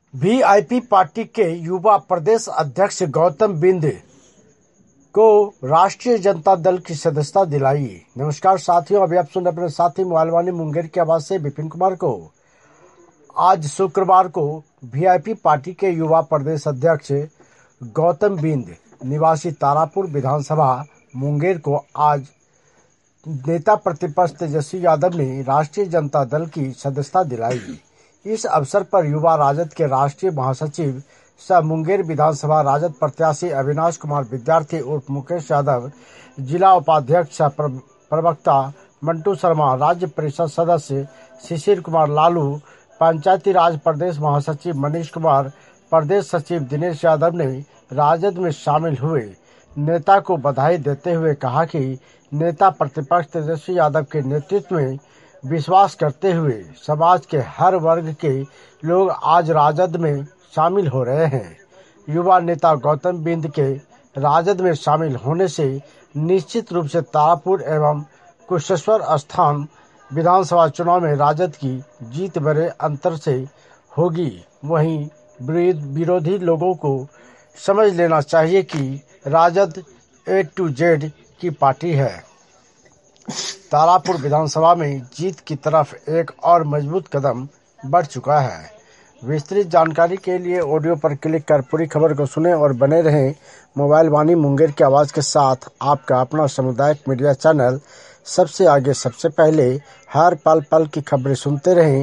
VIP party के युवा प्रदेश अध्यक्ष गौतम बिंद को राष्ट्रीय जनता दल की सदस्यता दिलाई। नमस्कार साथियों, अभी आप सुन रहे अपने साथी मोबाइल वाणी मुंगेर की आवाज से विपिन कुमार को। आज शुक्रवार को वीआईपी पार्टी के युवा प्रदेश अध्यक्ष गौतम बिंद निवासी तारापुर विधानसभा मुंगेर को आज नेता प्रतिपक्ष तेजस्वी यादव ने राष्ट्रीय जनता दल की सदस्यता दिलाई। इस अवसर पर युवा राजद के राष्ट्रीय महासचिव सह मुंगेर विधानसभा राजद प्रत्याशी अविनाश कुमार विद्यार्थी उर्फ मुकेश यादव, जिला उपाध्यक्ष सह प्रवक्ता मंटू शर्मा, राज्य परिषद सदस्य शिशिर कुमार लालू, पंचायती राज प्रदेश महासचिव मनीष कुमार, प्रदेश सचिव दिनेश यादव ने राजद में शामिल हुए नेता को बधाई देते हुए कहा कि नेता प्रतिपक्ष तेजस्वी यादव के नेतृत्व में विश्वास करते हुए समाज के हर वर्ग के लोग आज राजद में शामिल हो रहे हैं। युवा नेता गौतम बिंद के राजद में शामिल होने से निश्चित रूप से तारापुर एवं कुशेश्वर स्थान विधानसभा चुनाव में राजद की जीत बड़े अंतर से होगी। वहीं विरोधी लोगों को समझ लेना चाहिए कि राजद A to Z की पार्टी है। तारापुर विधानसभा में जीत की तरफ एक और मजबूत कदम बढ़ चुका है। विस्तृत जानकारी के लिए ऑडियो पर क्लिक कर पूरी खबर को सुनें और बने रहें मोबाइल वाणी मुंगेर की आवाज के साथ। आपका अपना सामुदायिक मीडिया चैनल सबसे आगे सबसे पहले हर पल पल की खबरें सुनते रहें।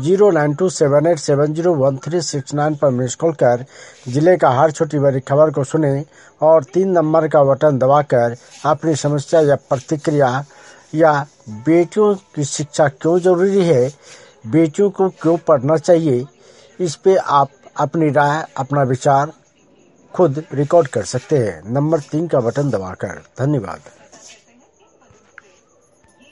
09278701369 पर मिस कॉल कर जिले का हर छोटी बड़ी खबर को सुनें और 3 नंबर का बटन दबाकर अपनी समस्या या प्रतिक्रिया या बेटियों की शिक्षा क्यों जरूरी है, बेटियों को क्यों पढ़ना चाहिए, इस पे आप अपनी राय, अपना विचार खुद रिकॉर्ड कर सकते हैं नंबर 3 का बटन दबाकर। धन्यवाद।